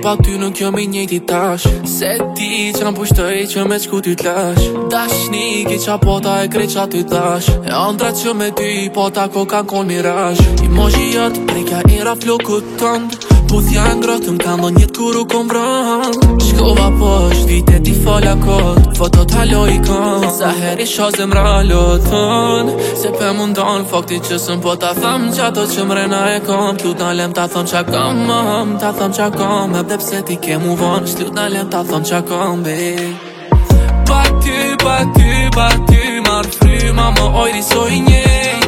pa ty nuk jom I njëjti tash. Se ti që m'pushtoj që me qku ty t'lash. Dashni ki qa pota e krej qa ty tash. E andrat që me ty pota ko kan kon miraj. Emoji jot preka era flokut tënd. Puthja ngrotëm ka ndo njët kur u kom vran. Shkova posht vite ti falja kot. Fotot halo I kan sa her I sho zemra lotën. Se pe mundon fakti që sëm po ta tham qato që mrena e kom. T'lut nalem ta thon qa kam ta thon qa kam. E pse ti ke mu von T'lut nalem ta thon qa kam babe. Pa ty mar fryma më ojri so I njejt.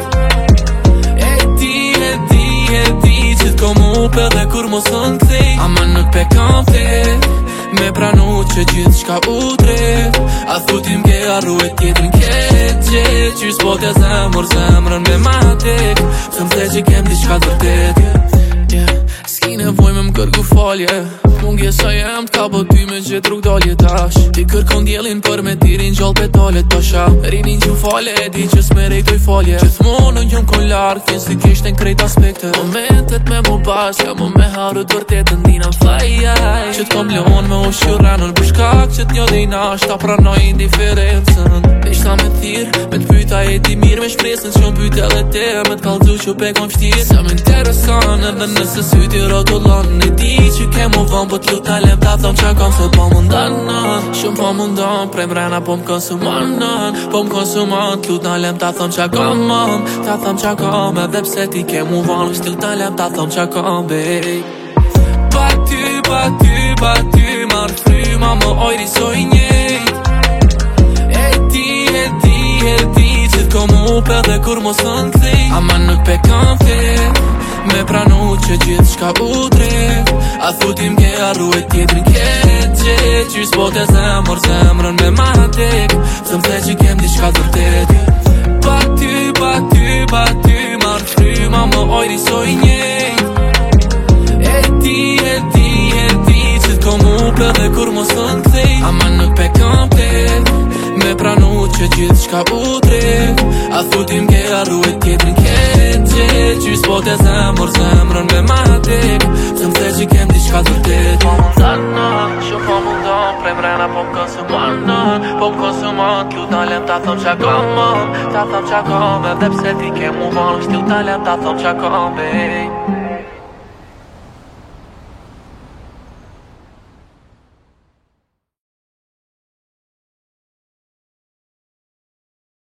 E ti që t'ko mu pe dhe kur mos në kthej. Ama nuk pe kam flet me pranu që gjithë shka u drejt. A thutim ke arru e tjetrin ke gjet. Qysh po te zemër zemrën me matek. Së m'the që kem diçka të vërtet. S'ki nevoj me m'kërku falje. Mungesa jem t'ka po ty me gjet rrug dalje tash. Ti kërkon djelin për me tirin gjall petalet pasha. Rinin që fale e di që s'me rejtoj falje. Gjithmonë njëm kon larg fin si kisht në krejt aspekte. Momentet me mu pas ka mu me haru t'vërtetën dina fajaj. Që t'kom leon me u shqyranën për shkak që t'njo dhe I nash ta pranoj indiferencën. Ishta me thirë, me t'pyta e ti mirë me shpresën që m'pyt edhe te me t'kallzu që pe kom shtirë. Sa m'interesan edhe nëse syti rotullon. E di që ke mu vën po t'lut nalem ta thom qa kom se po mundan. Shumë po mundan, prej mrena po m'konsuman. Po m'konsuman, t'lut nalem ta thom qa kom. Ta thom qa kom, edhe pse ti ke mu vën t'lut nalem ta thom qa kom babe. Pa ty mar fryma më ojri so I njejt. E ti që t'ko mu pe dhe kur mos në kthej. Ama nuk pe kam flet me pranu që gjithë shka u drejt. A thutim ke arru e tjetrin ke gjet. Qysh po te zemrën me matek. Së m'the që kem diçka të vërtet. Pa ty mar fryma më ojri so I njejt. E ti që t'ko mu pe dhe kur mos në kthej. Ama nuk pe kam flet me pranu që gjithë shka u drejt. A thutim ke arru e tjetrin ke gjet. Qysh po te zemrën me matek. Së m'the që kem diçka të vërtet. Po mundan, shumë po mundan, prej mrena po m'konsuman. Po m'konsuman, t'lut nalem ta thom qa kom. Ta thom qa kom, edhe pse ti ke mu von T'lut nalem ta thom qa kom babe.